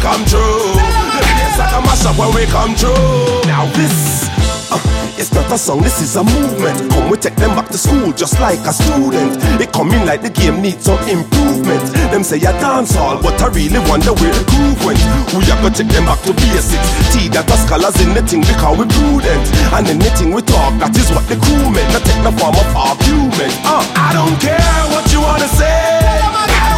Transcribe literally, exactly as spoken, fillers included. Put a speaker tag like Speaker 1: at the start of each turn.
Speaker 1: come true. The place like a mash up when we come true. Now this uh, it's not a song, this is a movement. Come we take them back to school just like a student. They come in like the game needs some improvement. Them say a dance hall, but I really wonder where the groove went. We have to take them back to basics. Tea that the scholars in the thing because we prudent. And anything we talk, that is what the crew meant. Not take the form of argument. uh, I don't care what you wanna say,